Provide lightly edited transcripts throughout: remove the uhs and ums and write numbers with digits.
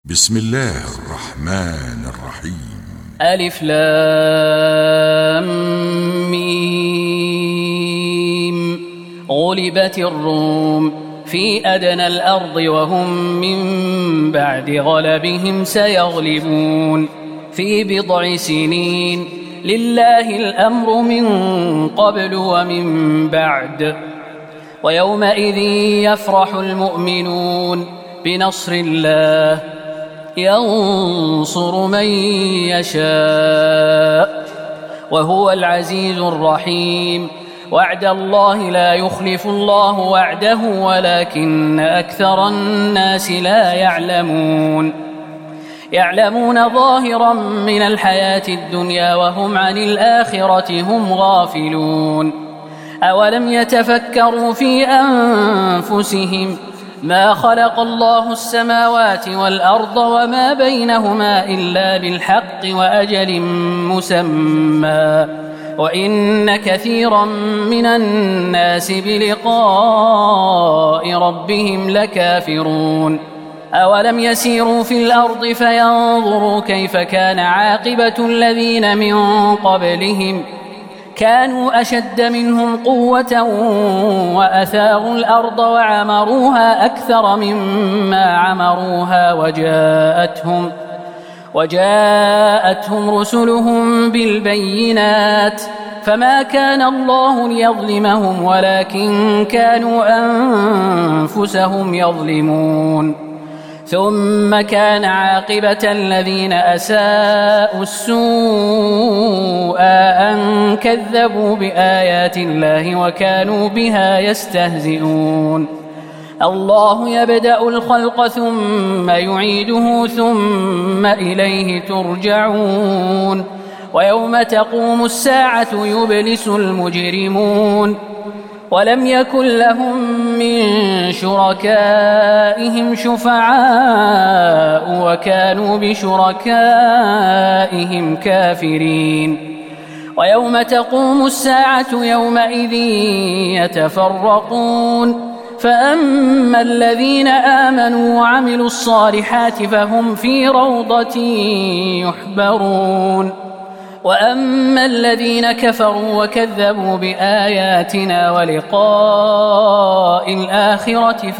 بسم الله الرحمن الرحيم. ألف لام ميم. غلبت الروم في أدنى الأرض وهم من بعد غلبهم سيغلبون في بضع سنين. لله الأمر من قبل ومن بعد. ويومئذ يفرح المؤمنون بنصر الله ينصر من يشاء وهو العزيز الرحيم. وعد الله لا يخلف الله وعده ولكن أكثر الناس لا يعلمون ظاهرا من الحياة الدنيا وهم عن الآخرة هم غافلون. أولم يتفكروا في أنفسهم ما خلق الله السماوات والأرض وما بينهما إلا بالحق وأجل مسمى وإن كثيرا من الناس بلقاء ربهم لكافرون. أولم يسيروا في الأرض فينظروا كيف كان عاقبة الذين من قبلهم كانوا أشد منهم قوة وأثاروا الأرض وعمروها أكثر مما عمروها وجاءتهم رسلهم بالبينات فما كان الله ليظلمهم ولكن كانوا أنفسهم يظلمون. ثم كان عاقبة الذين أساءوا السوء أن كذبوا بآيات الله وكانوا بها يستهزئون. الله يبدأ الخلق ثم يعيده ثم إليه ترجعون. ويوم تقوم الساعة يبلس المجرمون ولم يكن لهم من شركائهم شفعاء وكانوا بشركائهم كافرين. ويوم تقوم الساعة يومئذ يتفرقون فأما الذين آمنوا وعملوا الصالحات فهم في روضة يحبرون وأما الذين كفروا وكذبوا بآياتنا ولقاء الآخرة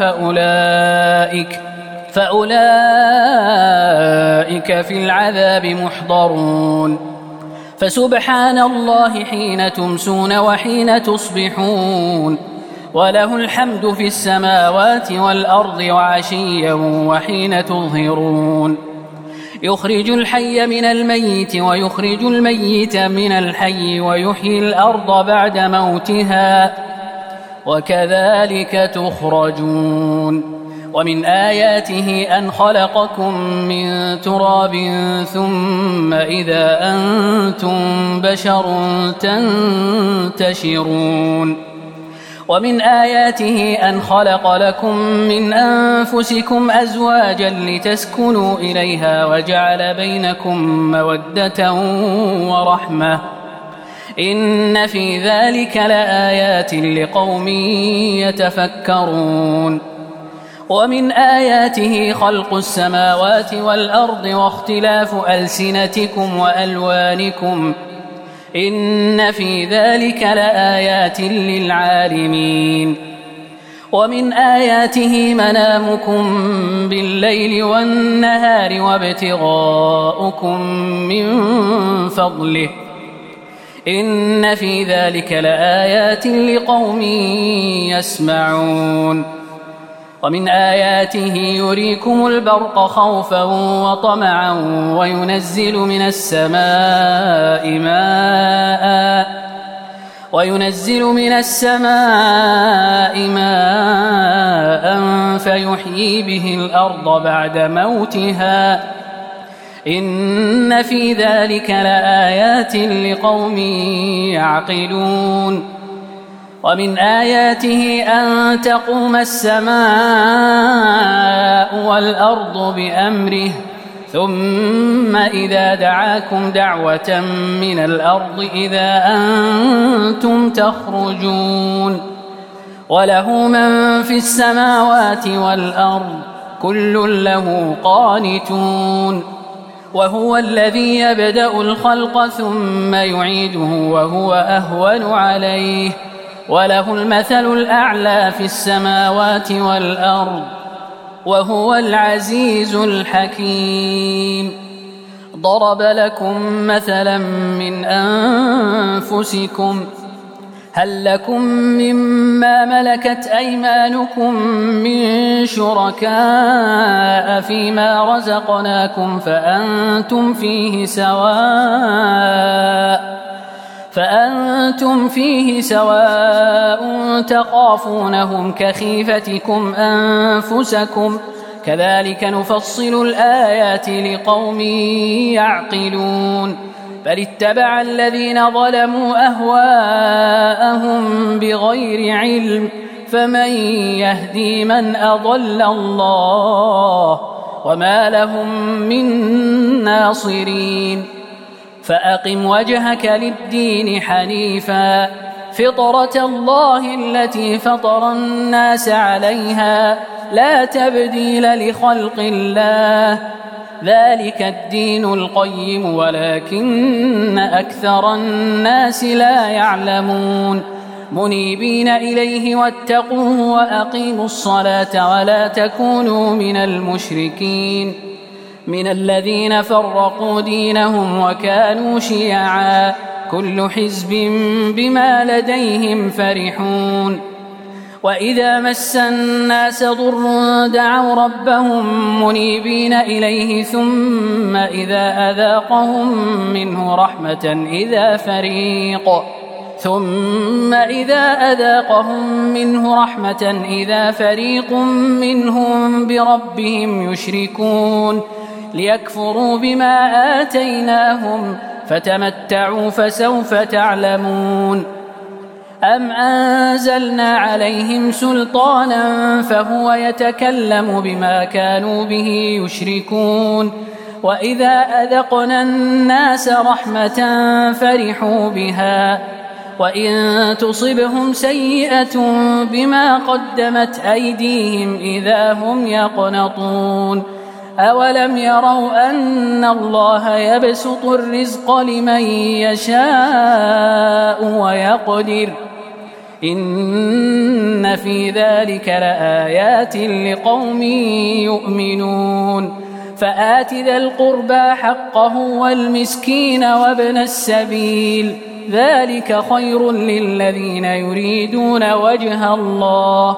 فأولئك في العذاب محضرون. فسبحان الله حين تمسون وحين تصبحون وله الحمد في السماوات والأرض وعشيا وحين تظهرون. يخرج الحي من الميت ويخرج الميت من الحي ويحيي الأرض بعد موتها وكذلك تخرجون. ومن آياته أن خلقكم من تراب ثم إذا أنتم بشر تنتشرون. ومن آياته أن خلق لكم من أنفسكم أزواجا لتسكنوا إليها وجعل بينكم مودة ورحمة إن في ذلك لآيات لقوم يتفكرون. ومن آياته خلق السماوات والأرض واختلاف ألسنتكم وألوانكم إن في ذلك لآيات للعالمين. ومن آياته منامكم بالليل والنهار وابتغاؤكم من فضله إن في ذلك لآيات لقوم يسمعون. ومن آياته يريكم البرق خوفا وطمعا وينزل من السماء ماء فيحيي به الأرض بعد موتها إن في ذلك لآيات لقوم يعقلون. ومن آياته أن تقوم السماء والأرض بأمره ثم إذا دعاكم دعوة من الأرض إذا أنتم تخرجون. وله من في السماوات والأرض كل له قانتون. وهو الذي يبدأ الخلق ثم يعيده وهو أهون عليه، وله المثل الأعلى في السماوات والأرض، وهو العزيز الحكيم. ضرب لكم مثلا من أنفسكم، هل لكم مما ملكت أيمانكم من شركاء فيما رزقناكم فأنتم فيه سواء تخافونهم كخيفتكم أنفسكم، كذلك نفصل الآيات لقوم يعقلون. بل اتبع الذين ظلموا أهواءهم بغير علم، فمن يهدي من أضل الله وما لهم من ناصرين. فأقم وجهك للدين حنيفا، فطرة الله التي فطر الناس عليها، لا تبديل لخلق الله، ذلك الدين القيم ولكن أكثر الناس لا يعلمون. منيبين إليه واتقوه وأقيموا الصلاة ولا تكونوا من المشركين، من الذين فرقوا دينهم وكانوا شيعا، كل حزب بما لديهم فرحون. وإذا مس الناس ضر دعوا ربهم منيبين إليه ثم إذا أذاقهم منه رحمة إذا فريق منهم بربهم يشركون، ليكفروا بما آتيناهم، فتمتعوا فسوف تعلمون. أم أنزلنا عليهم سلطانا فهو يتكلم بما كانوا به يشركون. وإذا أذقنا الناس رحمة فرحوا بها، وإن تصبهم سيئة بما قدمت أيديهم إذا هم يقنطون. أولم يروا أن الله يبسط الرزق لمن يشاء ويقدر، إن في ذلك لآيات لقوم يؤمنون. فآت ذا القربى حقه والمسكين وابن السبيل، ذلك خير للذين يريدون وجه الله،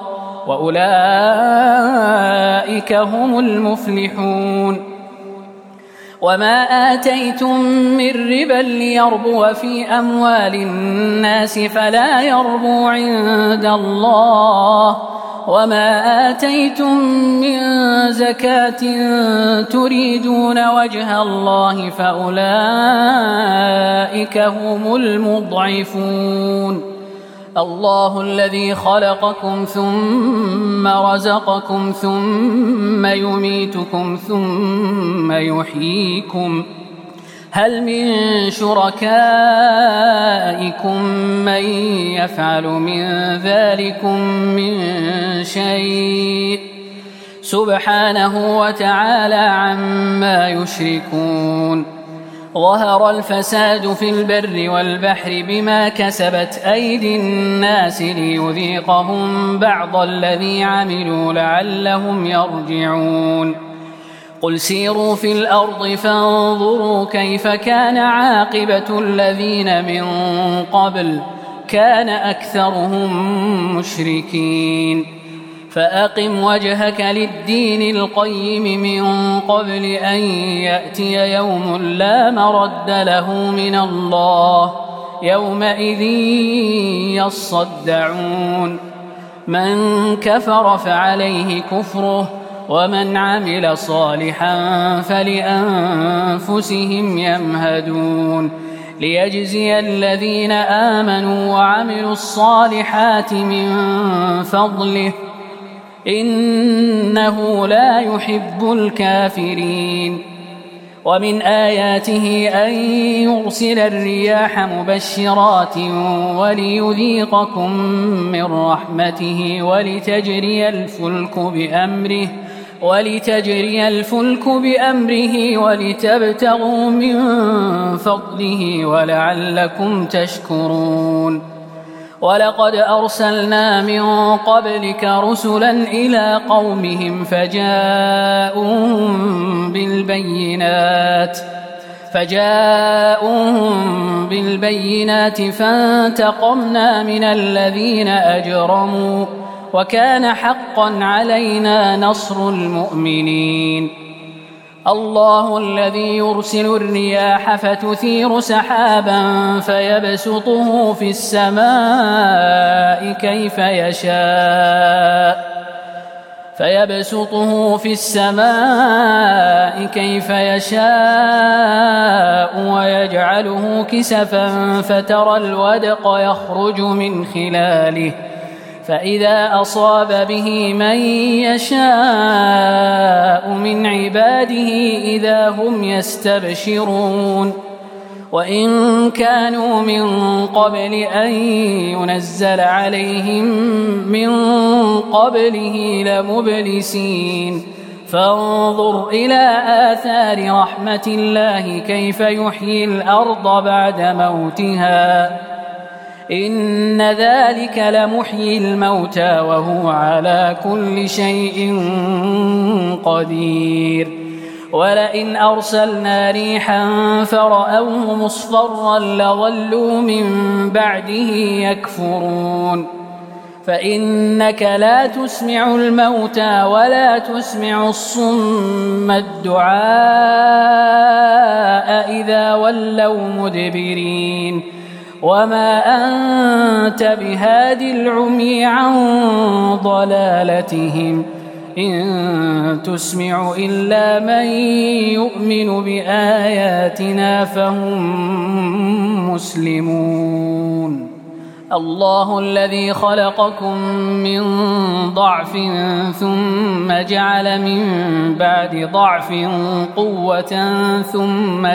وأولئك هم المفلحون. وما آتيتم من ربا ليربو في أموال الناس فلا يربو عند الله، وما آتيتم من زكاة تريدون وجه الله فأولئك هم المضعفون. الله الذي خلقكم ثم رزقكم ثم يميتكم ثم يحييكم، هل من شركائكم من يفعل من ذلكم من شيء؟ سبحانه وتعالى عما يشركون. ظهر الفساد في البر والبحر بما كسبت أيدي الناس ليذيقهم بعض الذي عملوا لعلهم يرجعون. قل سيروا في الأرض فانظروا كيف كان عاقبة الذين من قبل، كان أكثرهم مشركين. فأقم وجهك للدين القيم من قبل أن يأتي يوم لا مرد له من الله، يومئذ يصدعون. من كفر فعليه كفره، ومن عمل صالحا فلأنفسهم يمهدون، ليجزي الذين آمنوا وعملوا الصالحات من فضله، إنه لا يحب الكافرين. ومن آياته أن يرسل الرياح مبشرات وليذيقكم من رحمته ولتجري الفلك بأمره ولتجري الفلك بأمره ولتبتغوا من فضله ولعلكم تشكرون ولقد أرسلنا من قبلك رسلا إلى قومهم فجاءوهم بالبينات فانتقمنا من الذين أجرموا وكان حقا علينا نصر المؤمنين الله الذي يرسل الرياح فتثير سحابا فيبسطه في السماء كيف يشاء ويجعله كسفا فترى الودق يخرج من خلاله فإذا أصاب به من يشاء من عباده إذا هم يستبشرون وإن كانوا من قبل أن ينزل عليهم من قبله لمبلسين فانظر إلى آثار رحمة الله كيف يحيي الأرض بعد موتها إن ذلك لمحيي الموتى وهو على كل شيء قدير ولئن أرسلنا ريحا فرأوه مصفرا لظلوا من بعده يكفرون فإنك لا تسمع الموتى ولا تسمع الصم الدعاء إذا ولوا مدبرين وما أنت بهاد العمي عن ضلالتهم إن تسمع إلا من يؤمن بآياتنا فهم مسلمون الله الذي خلقكم من ضعف ثم جعل من بعد ضعف قوة ثم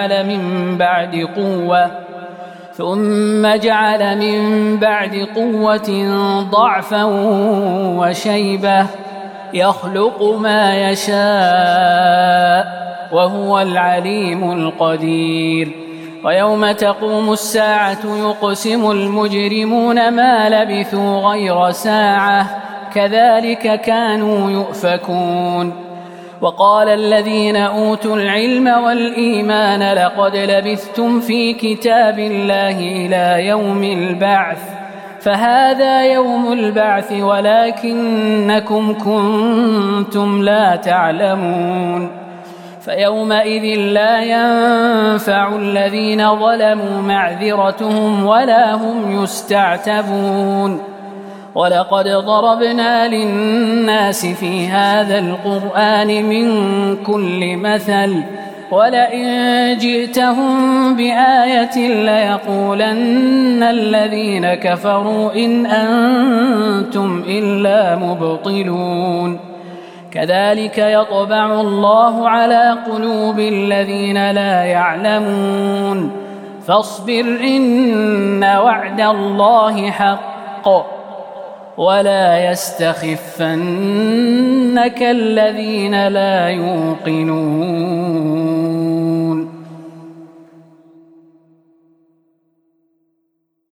جعل من بعد قوة ضعفا وشيبة يخلق ما يشاء وهو العليم القدير ويوم تقوم الساعة يقسم المجرمون ما لبثوا غير ساعة كذلك كانوا يؤفكون وقال الذين أوتوا العلم والإيمان لقد لبثتم في كتاب الله إلى يوم البعث فهذا يوم البعث ولكنكم كنتم لا تعلمون فيومئذ لا ينفع الذين ظلموا معذرتهم ولا هم يستعتبون ولقد ضربنا للناس في هذا القرآن من كل مثل ولئن جئتهم بآية ليقولن الذين كفروا إن أنتم إلا مبطلون كذلك يطبع الله على قلوب الذين لا يعلمون فاصبر إن وعد الله حق ولا يستخفنك الذين لا يوقنون